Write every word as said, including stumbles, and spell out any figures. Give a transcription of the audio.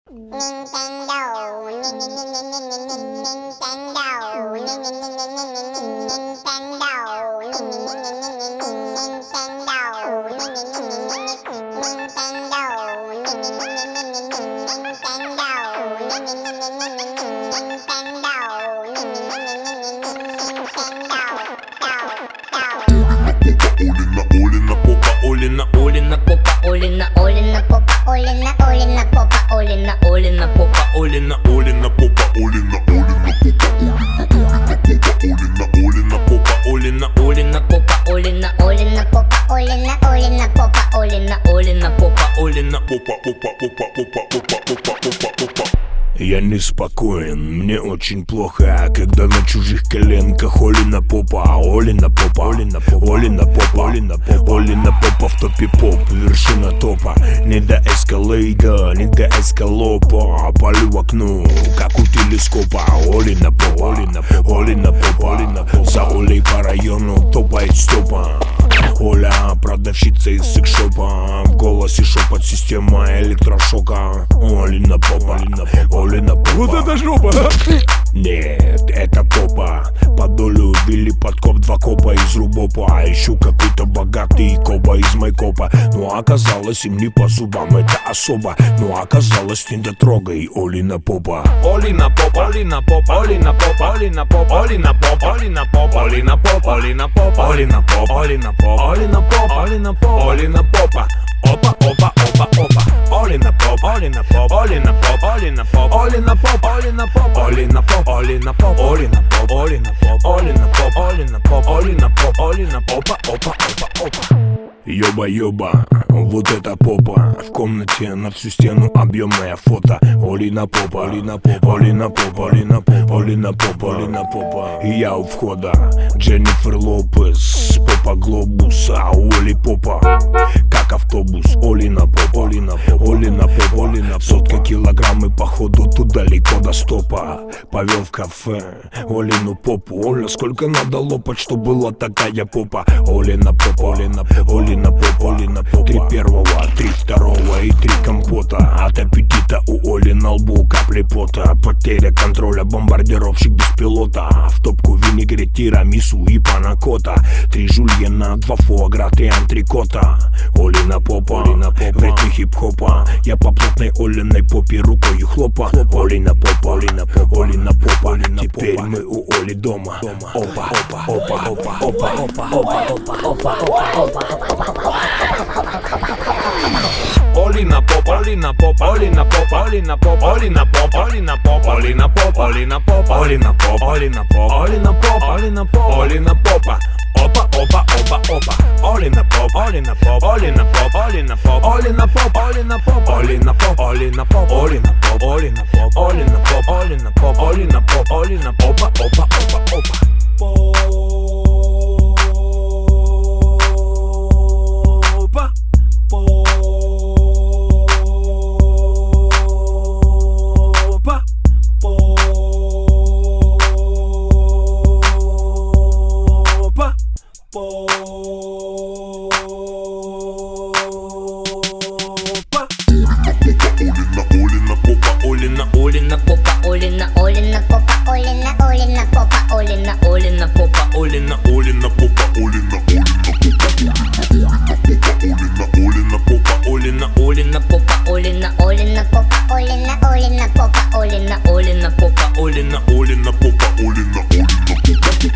Олина, Олина попа, Олина, Олина попа, Олина, Олина попа, Олина, Олина попа, Олина, Олина попа, Олина, Олина попа, Олина, Олина попа, Олина, Олина попа, Олина, Олина попа, Олина, Олина попа, Олина попа, попа, попа, попа, попа, попа, попа, попа. Я неспокоен, мне очень плохо, когда на чужих коленках Олина попа, Олина попа, Олина попа, Олина попа, Олина попа, Олина попа в топе поп, вершина топа. Не до эскалейда, не до эскалопа, палю в окно, как у телескопа. Олина попа, Олина попа, Олина попа, Олина попа. За Олей по району топает стопа. Оля, продавщица из секшопа, в голосе шепот, система электрошока. Олина попа, Олина попа, Олина попа. Вот это жопа, а? Нет, это попа. По долю били подкоп, два копа из рубопа. А еще какой-то богатый коба из майкопа. Но оказалось им не по зубам, это особо. Но оказалось не дотрогай Олина попа. Олина попа, Олина попа, Олина попа, Олина попа, Олина попа, Олина попа, Олина попа, Олина попа, Олина попа, Олина попа, Олина попа, Олина попа, Олина попа. Опа, опа, опа, опа. Олина попа, Олина попа, Олина попа, Олина попа, Олина попа, Олина попа, Олина попа, Олина попа, Олина попа, Олина попа, Олина попа, Олина попа, Олина попа, Олина попа, опа, опа, опа. Ёба-ёба, вот это попа. В комнате на всю стену объемное фото. Олина попа, Олина попа, Олина попа, Олина попа, Олина попа, Олина попа. И я у входа Дженнифер Лопес, попа глобус, а у Оли попа как автобус. Олина попа, Олина попа, Олина попа, Олина попа. Сотка килограммы походу тут далеко до стопа. Повел в кафе Олину попу. Оля, сколько надо лопать, что была такая попа. Олина попа, Олина попа, Олина попа, Олина попа. Три первого, три второго и три компота. От аппетита у Оли на лбу капли пота. Потеря контроля, бомбардировщик без пилота. В топку винегрет, тирамису и панакота. Три жульена, два фуагра, три антрикота. Олина попа, Олина попа, в ритме хип-хопа. Я по плотной Олиной попе рукой хлопа. Олина попа, Олина попа, Олина попа, Олина. Теперь мы у Оли дома. Опа, опа, опа, опа, опа, опа, опа, опа, опа, опа. Олина попа, Олина попа, Олина попа, Олина попа, Олина попа, Олина попа, Олина попа, Олина попа, Олина попа, Олина попа, Олина попа, Олина попа, Олина попа. Опа, опа, опа, опа. Олина попа, Олина попа, Олина попа, Олина попа, Олина попа, Олина попа, Олина попа, Олина попа, Олина попа, Олина попа, Олина попа, Олина попа, Олина попа, Олина попа, опа, опа, опа. Олина, Олина попа, Олина, Олина попа, Олина, Олина попа, Олина, Олина попа, Олина, Олина попа, Олина, Олина попа, Олина, Олина попа, Олина, Олина попа, Олина, Олина попа, Олина, Олина попа, Олина, Олина попа, Олина, Олина попа.